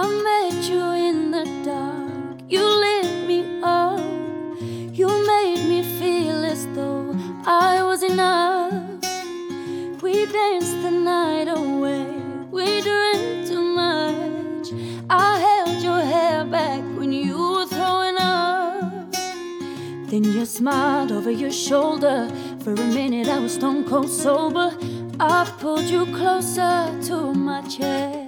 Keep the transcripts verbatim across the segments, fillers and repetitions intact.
I met you in the dark, you lit me up. You made me feel as though I was enough. We danced the night away, we drank too much. I held your hair back when you were throwing up. Then you smiled over your shoulder. For a minute I was stone cold sober. I pulled you closer to my chest,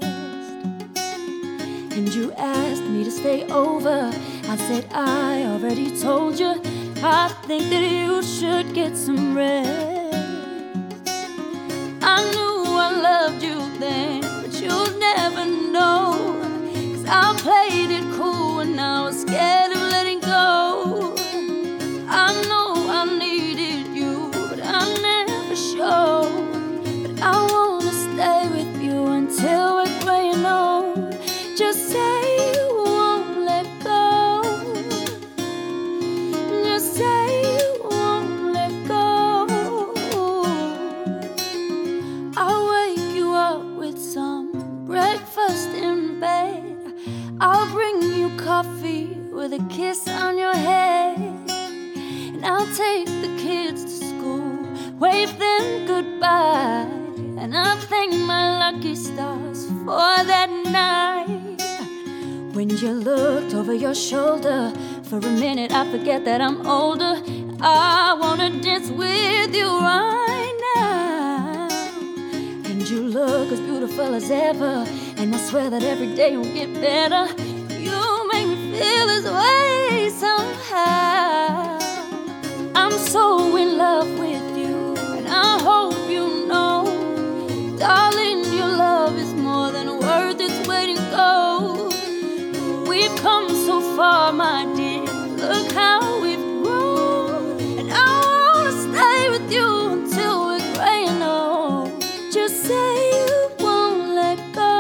and you asked me to stay over. I said I already told you, I think that you should get some rest. I knew I loved you then, but you'd never know, 'cause I played it cool and I was scared of letting go. I know I needed you, but I never showed. But I wanna stay with you until we're gray and old. Just say you won't let go. Just say you won't let go. I'll wake you up with some breakfast in bed. I'll bring you coffee with a kiss on your head. And I'll take the kids to school, wave them goodbye. And I'll thank my lucky stars for that night when you looked over your shoulder. For a minute I forget that I'm older. I wanna dance with you right now. And you look as beautiful as ever, and I swear that every day will get better. You make me feel this way somehow. I'm so in love with you, and I hope you know, darling, your love is more than worth its weight in gold. We've come so far, my dear, look how we've grown. And I wanna stay with you until we're gray and old. Just say you won't let go.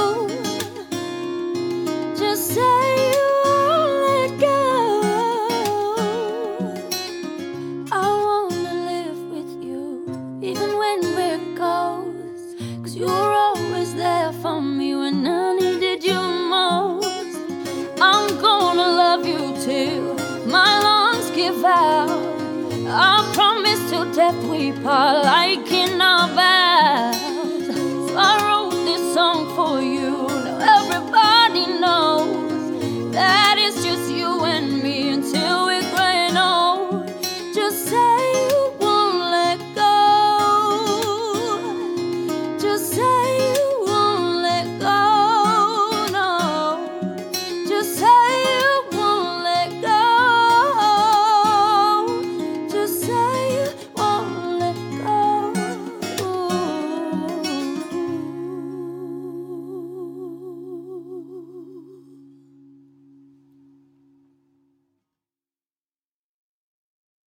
Just say you won't let go. I wanna live with you even when we're ghosts, 'cause you're always there for me when I needed you most. I'm gonna love you till my lungs give out. I promise till death we part, like in our vows. So I